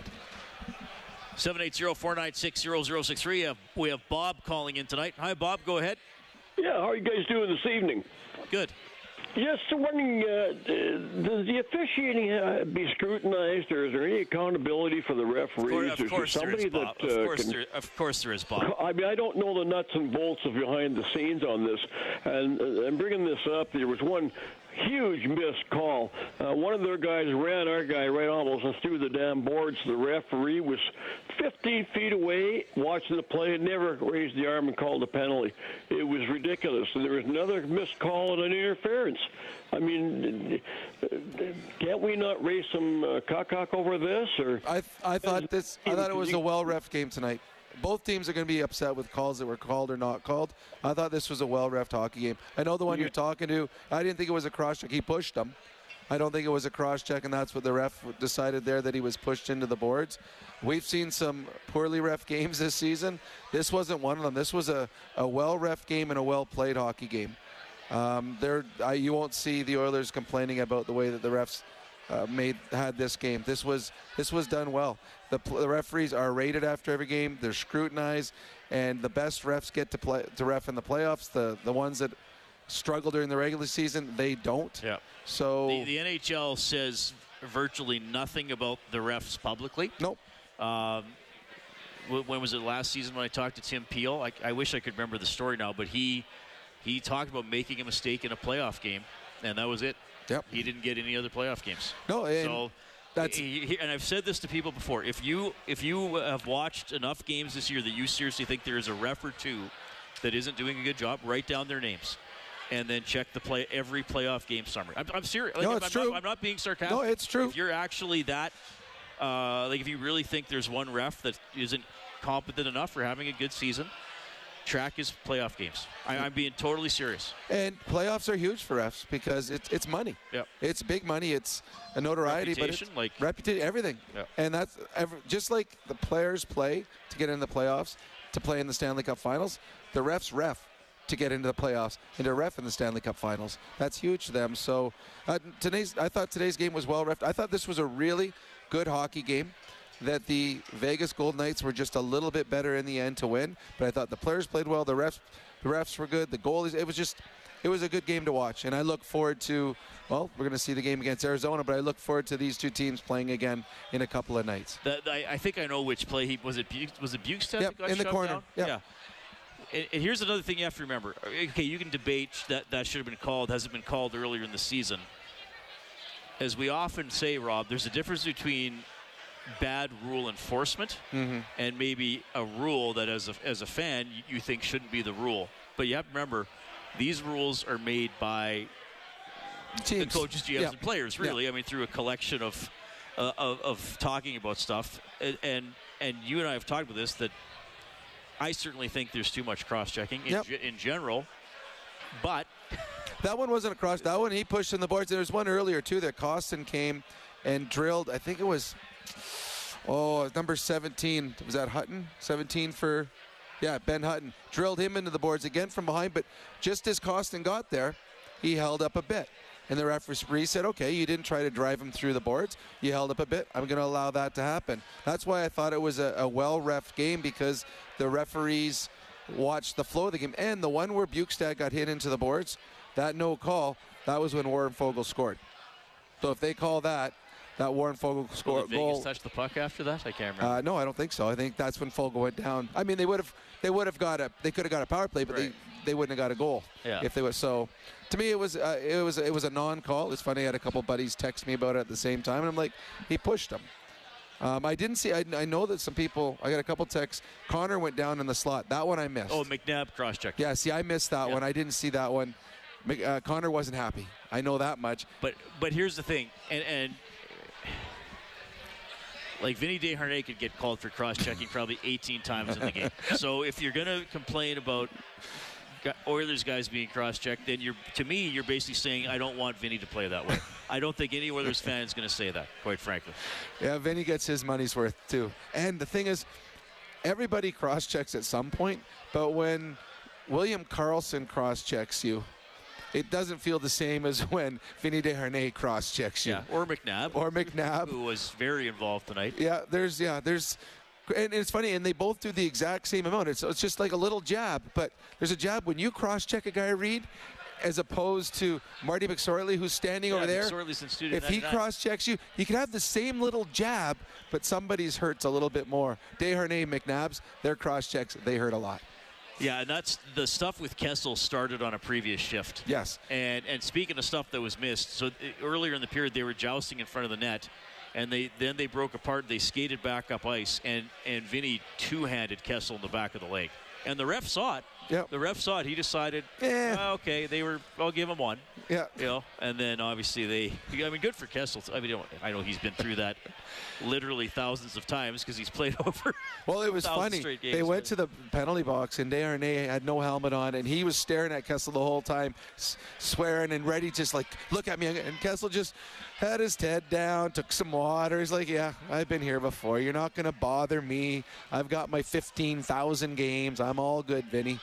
Speaker 3: seven eight zero, four nine six, zero zero six three. Uh, we have Bob calling in tonight. Hi, Bob. Go ahead.
Speaker 17: Yeah, how are you guys doing this evening?
Speaker 3: Good.
Speaker 17: Just wondering, uh, does the officiating uh, be scrutinized, or is there any accountability for the referees?
Speaker 3: Of course, of course there is, Bob.
Speaker 17: That, uh,
Speaker 3: of, course
Speaker 17: can,
Speaker 3: there, of course there is, Bob.
Speaker 17: I mean, I don't know the nuts and bolts of behind the scenes on this, and uh, I'm bringing this up. There was one huge missed call. Uh, one of their guys ran our guy right almost through the damn boards. The referee was fifteen feet away watching the play and never raised the arm and called a penalty. It was ridiculous. And there was another missed call and an interference. I mean, can't we not raise some uh, cock-cock over this? Or
Speaker 4: I I thought this. I thought it was a well-reffed game tonight. Both teams are going to be upset with calls that were called or not called. I thought this was a well-reffed hockey game. I know the one you're talking to. I didn't think it was a cross-check. He pushed him. I don't think it was a cross-check, and that's what the ref decided there, that he was pushed into the boards. We've seen some poorly ref games this season. This wasn't one of them. This was a, a well-ref game and a well-played hockey game. Um, there, I, you won't see the Oilers complaining about the way that the refs uh, made had this game. This was this was done well. The, the referees are rated after every game. They're scrutinized, and the best refs get to play to ref in the playoffs. The the ones that struggle during the regular season, they don't.
Speaker 3: Yeah.
Speaker 4: So
Speaker 3: the, the N H L says virtually nothing about the refs publicly.
Speaker 4: Nope.
Speaker 3: Um, when was it last season when I talked to Tim Peel? I, I wish I could remember the story now, but he he talked about making a mistake in a playoff game, and that was it.
Speaker 4: Yep.
Speaker 3: He didn't get any other playoff games.
Speaker 4: No, and
Speaker 3: so
Speaker 4: that's
Speaker 3: he, he, and I've said this to people before. If you if you have watched enough games this year that you seriously think there is a ref or two that isn't doing a good job, write down their names, and then check the play every playoff game summary. I'm, I'm serious. Like,
Speaker 4: no,
Speaker 3: I'm,
Speaker 4: it's
Speaker 3: I'm
Speaker 4: true.
Speaker 3: Not, I'm not being sarcastic.
Speaker 4: No, it's true.
Speaker 3: If you're actually that, uh, like if you really think there's one ref that isn't competent enough for having a good season, track his playoff games. I, I'm being totally serious.
Speaker 4: And playoffs are huge for refs because it's it's money.
Speaker 3: Yep.
Speaker 4: It's big money. It's a notoriety,
Speaker 3: Reputation,
Speaker 4: but it's
Speaker 3: like
Speaker 4: reputation, everything.
Speaker 3: Yep.
Speaker 4: And that's ever, just like the players play to get into the playoffs, to play in the Stanley Cup Finals. The refs ref to get into the playoffs and to ref in the Stanley Cup Finals. That's huge to them. So uh, today's, I thought today's game was well reffed. I thought this was a really good hockey game. That the Vegas Golden Knights were just a little bit better in the end to win, but I thought the players played well. The refs, the refs were good. The goalies, it was just, it was a good game to watch. And I look forward to, well, we're going to see the game against Arizona, but I look forward to these two teams playing again in a couple of nights.
Speaker 3: The, the, I, I think I know which play he was. It Buk- was it Bukestad?
Speaker 4: Yep,
Speaker 3: that got
Speaker 4: in the
Speaker 3: shoved
Speaker 4: corner.
Speaker 3: Down?
Speaker 4: Yep.
Speaker 3: Yeah. And, and here's another thing you have to remember. Okay, you can debate that that should have been called. Has it been called earlier in the season? As we often say, Rob, there's a difference between bad rule enforcement
Speaker 4: mm-hmm.
Speaker 3: and maybe a rule that as a, as a fan you, you think shouldn't be the rule. But you have to remember, these rules are made by
Speaker 4: teams.
Speaker 3: The coaches, G Ms,
Speaker 4: yeah.
Speaker 3: and players, really.
Speaker 4: Yeah.
Speaker 3: I mean, through a collection of, uh, of of talking about stuff. And, and and you and I have talked about this, that I certainly think there's too much cross-checking in,
Speaker 4: yep.
Speaker 3: ge- in general. But
Speaker 4: that one wasn't a cross. That one, he pushed in the boards. There was one earlier, too, that Costin came and drilled. I think it was... Oh, number seventeen. Was that Hutton? seventeen for, yeah, Ben Hutton. Drilled him into the boards again from behind, but just as Costin got there, he held up a bit. And the referee said, okay, you didn't try to drive him through the boards. You held up a bit. I'm going to allow that to happen. That's why I thought it was a, a well-reffed game, because the referees watched the flow of the game. And the one where Bukestad got hit into the boards, that no call, that was when Warren Fogle scored. So if they call that, that Warren Fogle score
Speaker 3: Did Vegas
Speaker 4: goal.
Speaker 3: touch the puck after that? I can't remember.
Speaker 4: Uh, no, I don't think so. I think that's when Fogle went down. I mean, they would have they would have got a they could have got a power play, but
Speaker 3: Right.
Speaker 4: they, they wouldn't have got a goal
Speaker 3: Yeah.
Speaker 4: if they were. So, to me, it was uh, it was it was a non-call. It's funny. I had a couple buddies text me about it at the same time, and I'm like, he pushed him. Um, I didn't see. I, I know that some people. I got a couple texts. Connor went down in the slot. That one I missed.
Speaker 3: Oh, McNabb cross-check.
Speaker 4: Yeah. See, I missed that
Speaker 3: Yeah.
Speaker 4: one. I didn't see that one. Mc- Uh, Connor wasn't happy. I know that much.
Speaker 3: But but here's the thing, and and like Vinny Desharnais could get called for cross-checking probably eighteen times in the game. So if you're going to complain about Oilers guys being cross-checked, then you're to me you're basically saying I don't want Vinny to play that way. I don't think any Oilers fan is going to say that, quite frankly.
Speaker 4: Yeah, Vinny gets his money's worth too. And the thing is, everybody cross-checks at some point, but when William Karlsson cross-checks you, it doesn't feel the same as when Vinny Desharnais cross-checks you.
Speaker 3: Yeah, or McNabb.
Speaker 4: Or McNabb.
Speaker 3: Who was very involved tonight.
Speaker 4: Yeah, there's, yeah, there's, and it's funny, and they both do the exact same amount. It's, it's just like a little jab, but there's a jab when you cross-check a guy, Reed, as opposed to Marty McSorley, who's standing
Speaker 3: Yeah,
Speaker 4: over there.
Speaker 3: McSorley's in Studio
Speaker 4: If he
Speaker 3: ninety-nine.
Speaker 4: cross-checks you, you can have the same little jab, but somebody's hurts a little bit more. Desharnais, McNabb's, their cross-checks, they hurt a lot.
Speaker 3: Yeah, and that's the stuff with Kessel started on a previous shift.
Speaker 4: Yes.
Speaker 3: And and speaking of stuff that was missed, so earlier in the period they were jousting in front of the net, and they then they broke apart. They skated back up ice, and and Vinny two-handed Kessel in the back of the leg, and the ref saw it.
Speaker 4: Yep.
Speaker 3: The ref saw it. He decided,
Speaker 4: Yeah.
Speaker 3: "Ah, okay, they were. I'll give him one.
Speaker 4: Yeah.
Speaker 3: You know, and then obviously they. I mean, good for Kessel. I mean, I know he's been through that literally thousands of times because he's played over.
Speaker 4: Well, it was
Speaker 3: thousand
Speaker 4: funny.
Speaker 3: straight games,
Speaker 4: They went
Speaker 3: but-
Speaker 4: to the penalty box, and Desharnais had no helmet on, and he was staring at Kessel the whole time, s- swearing and ready, just like, look at me. And Kessel just had his head down, took some water. He's like, yeah, I've been here before. You're not going to bother me. I've got my fifteen thousand games. I'm all good, Vinny.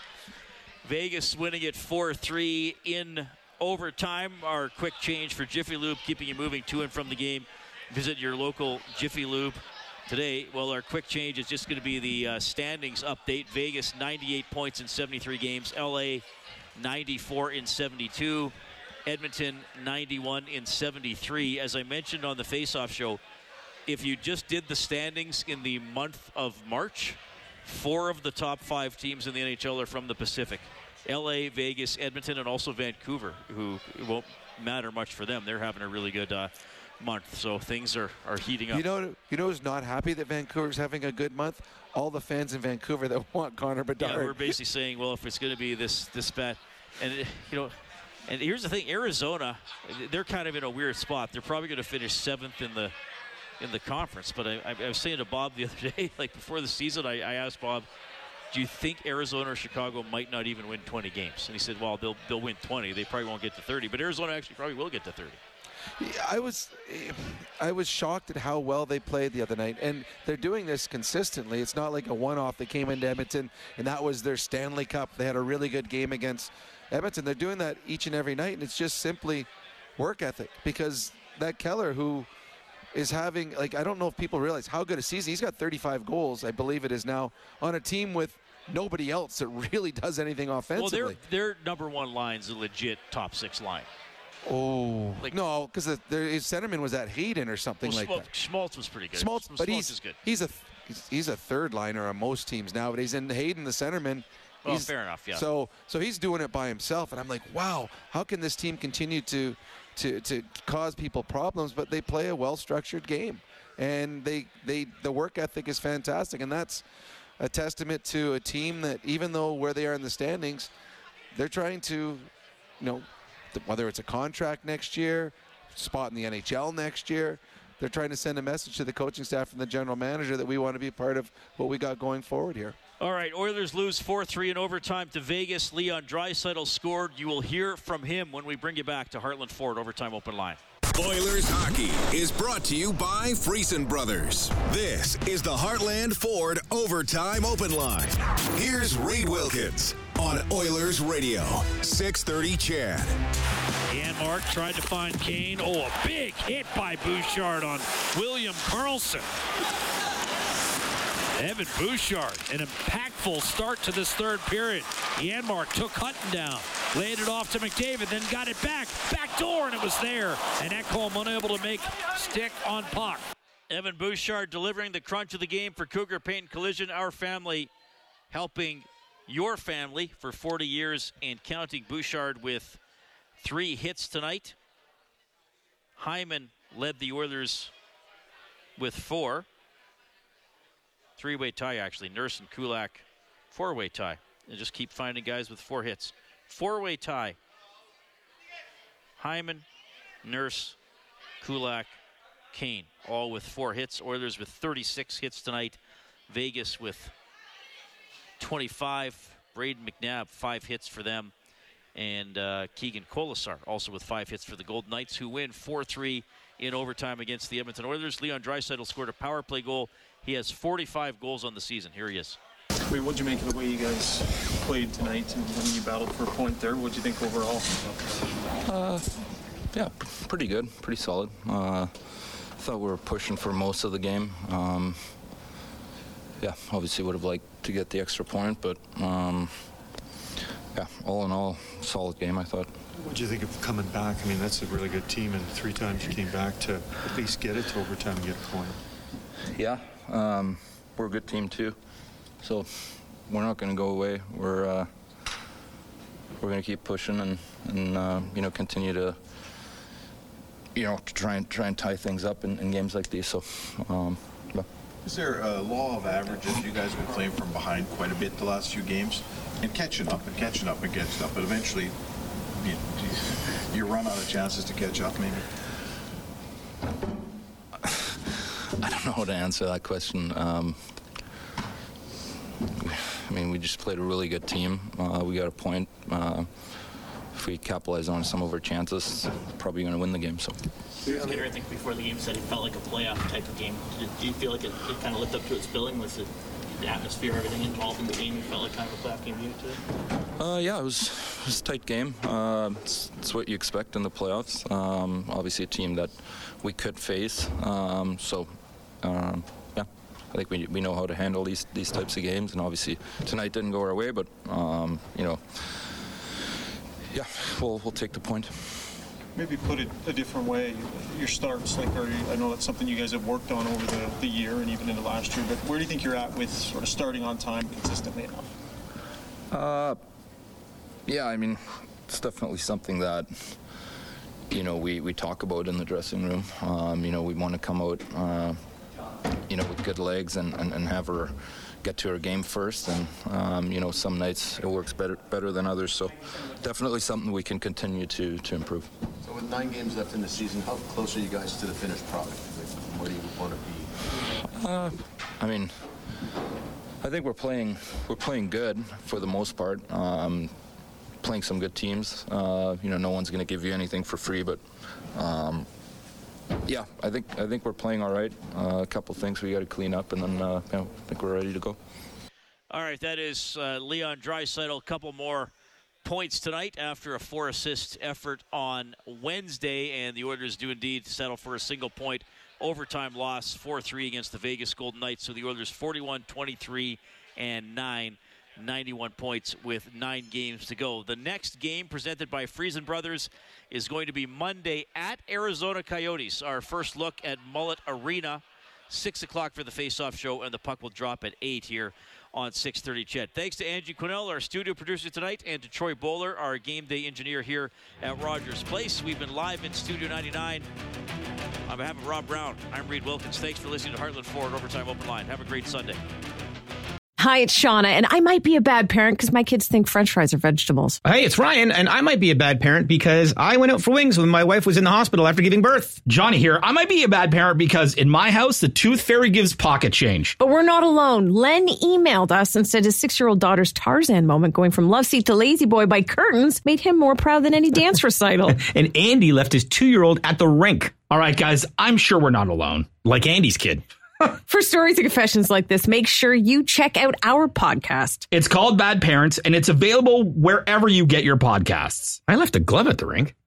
Speaker 3: Vegas winning it four three in overtime. Our quick change for Jiffy Lube, keeping you moving to and from the game. Visit your local Jiffy Lube today. Well, our quick change is just going to be the uh, standings update. Vegas, ninety-eight points in seventy-three games. L A, ninety-four in seventy-two. Edmonton, ninety-one in seventy-three. As I mentioned on the Face-Off show, if you just did the standings in the month of March, four of the top five teams in the N H L are from the Pacific. L A, Vegas, Edmonton, and also Vancouver, who it won't matter much for them. They're having a really good uh, month, so things are, are heating up.
Speaker 4: You know, you know who's not happy that Vancouver's having a good month? All the fans in Vancouver that want Connor Bedard.
Speaker 3: Yeah, we're basically saying, well, if it's going to be this this bad, and it, you know, and here's the thing: Arizona, they're kind of in a weird spot. They're probably going to finish seventh in the in the conference. But I, I was saying to Bob the other day, like before the season, I, I asked Bob, do you think Arizona or Chicago might not even win twenty games? And he said, well, they'll they'll win twenty. They probably won't get to thirty, but Arizona actually probably will get to thirty.
Speaker 4: I was, I was shocked at how well they played the other night, and they're doing this consistently. It's not like a one-off. They came into Edmonton, and that was their Stanley Cup. They had a really good game against Edmonton. They're doing that each and every night, and it's just simply work ethic. Because that Keller, who is having, like, I don't know if people realize how good a season. He's got thirty-five goals, I believe it is now, on a team with nobody else that really does anything offensively.
Speaker 3: Well, their their number one line's a legit top six line.
Speaker 4: Oh, like, no, because his centerman was at Hayden or something
Speaker 3: Well,
Speaker 4: like
Speaker 3: Schmaltz,
Speaker 4: that.
Speaker 3: Schmaltz was pretty good.
Speaker 4: Schmaltz, but
Speaker 3: Schmaltz
Speaker 4: he's
Speaker 3: is good.
Speaker 4: he's a he's, he's a third liner on most teams nowadays. And Hayden, the centerman,
Speaker 3: Oh,
Speaker 4: he's,
Speaker 3: fair enough, yeah.
Speaker 4: So so he's doing it by himself, and I'm like, wow, how can this team continue to to to cause people problems? But they play a well-structured game, and they they the work ethic is fantastic, and that's a testament to a team that even though where they are in the standings, they're trying to, you know, whether it's a contract next year, spot in the N H L next year, they're trying to send a message to the coaching staff and the general manager that we want to be part of what we got going forward here.
Speaker 3: All right, Oilers lose four three in overtime to Vegas. Leon Draisaitl scored. You will hear from him when we bring you back to Heartland Ford Overtime Open Line.
Speaker 1: Oilers hockey is brought to you by Friesen Brothers. This is the Heartland Ford Overtime Open Line. Here's Reed Wilkins on Oilers Radio, six thirty C H E D.
Speaker 2: Janmark tried to find Kane. Oh, a big hit by Bouchard on William Karlsson. Evan Bouchard, an impactful start to this third period. Janmark took Hutton down, laid it off to McDavid, then got it back. Back door, and it was there. And Ekholm unable to make stick on puck.
Speaker 3: Evan Bouchard delivering the crunch of the game for Cougar Paint and Collision. Our family helping your family for forty years and counting. Bouchard with three hits tonight. Hyman led the Oilers with four. Three-way tie, actually. Nurse and Kulak, four-way tie. And just keep finding guys with four hits. Four-way tie. Hyman, Nurse, Kulak, Kane, all with four hits. Oilers with thirty-six hits tonight. Vegas with twenty-five. Braden McNabb, five hits for them. And uh, Keegan Colasar also with five hits for the Golden Knights, who win four three in overtime against the Edmonton Oilers. Leon Draisaitl scored a power play goal. He has forty-five goals on the season. Here he is.
Speaker 10: Wait, what'd you make of the way you guys played tonight and when you battled for a point there? What'd you think overall?
Speaker 18: Uh, yeah, pretty good, pretty solid. Uh, thought we were pushing for most of the game. Um, yeah, obviously would have liked to get the extra point, but um, yeah, all in all, solid game, I thought.
Speaker 15: What do you think of coming back? I mean, that's a really good team, and three times you came back to at least get it to overtime and get a point.
Speaker 18: Yeah, um, we're a good team too, so we're not going to go away. We're uh, we're going to keep pushing and and uh, you know continue to you know try and try and tie things up in, in games like these. So. Um, yeah.
Speaker 14: Is there a law of averages? You guys have been playing from behind quite a bit the last few games, and catching up and catching up and catching up, but eventually you, you run out of chances to catch up, maybe.
Speaker 18: I don't know how to answer that question. Um, I mean, we just played a really good team. Uh, we got a point. Uh, if we capitalize on some of our chances, probably going to win the game. So.
Speaker 8: Skinner, I think before the game said it felt like a playoff type of game. Did, do you feel like it, it kind of lived up to its billing? Was it the atmosphere, everything involved in the game? It felt like kind of a playoff game to you today?
Speaker 18: Uh, yeah, it was, it was a tight game. Uh, it's, it's what you expect in the playoffs. Um, obviously, a team that we could face. Um, so. Um, yeah, I think we we know how to handle these these types of games, and obviously tonight didn't go our way, but um, you know, yeah, we'll we'll take the point.
Speaker 10: Maybe put it a different way. Your starts, like, are you, I know that's something you guys have worked on over the, the year and even into last year, but where do you think you're at with sort of starting on time consistently enough?
Speaker 18: Uh, yeah, I mean, it's definitely something that. You know, we, we talk about in the dressing room. Um, you know, we want to come out, uh, you know, with good legs and, and, and have her get to her game first. And, um, you know, some nights it works better better than others. So definitely something we can continue to, to improve.
Speaker 11: So with nine games left in the season, how close are you guys to the finished product? Where do you want to be?
Speaker 18: Uh, I mean, I think we're playing, we're playing good for the most part. Um, playing some good teams. Uh, you know, no one's going to give you anything for free, but um, yeah, I think I think we're playing all right. Uh, a couple things we got to clean up, and then uh, you know, I think we're ready to go.
Speaker 3: All right, that is uh, Leon Draisaitl. A couple more points tonight after a four-assist effort on Wednesday, and the Oilers do indeed settle for a single-point overtime loss, four three against the Vegas Golden Knights. So the Oilers forty-one, twenty-three, and nine. ninety-one points with nine games to go. The next game presented by Friesen Brothers is going to be Monday at Arizona Coyotes. Our first look at Mullet Arena. six o'clock for the face-off show, and the puck will drop at eight here on six thirty C H E D. Thanks to Angie Quinnell, our studio producer tonight, and to Troy Bowler, our game day engineer here at Rogers Place. We've been live in Studio ninety-nine. On behalf of Rob Brown, I'm Reed Wilkins. Thanks for listening to Heartland Ford Overtime Open Line. Have a great Sunday.
Speaker 19: Hi, it's Shauna, and I might be a bad parent because my kids think French fries are vegetables.
Speaker 20: Hey, it's Ryan, and I might be a bad parent because I went out for wings when my wife was in the hospital after giving birth. Johnny here. I might be a bad parent because in my house, the tooth fairy gives pocket change.
Speaker 19: But we're not alone. Len emailed us and said his six-year-old daughter's Tarzan moment going from love seat to lazy boy by curtains made him more proud than any dance recital.
Speaker 20: And Andy left his two-year-old at the rink. All right, guys, I'm sure we're not alone. Like Andy's kid.
Speaker 19: For stories and confessions like this, make sure you check out our podcast.
Speaker 20: It's called Bad Parents, and it's available wherever you get your podcasts. I left a glove at the rink.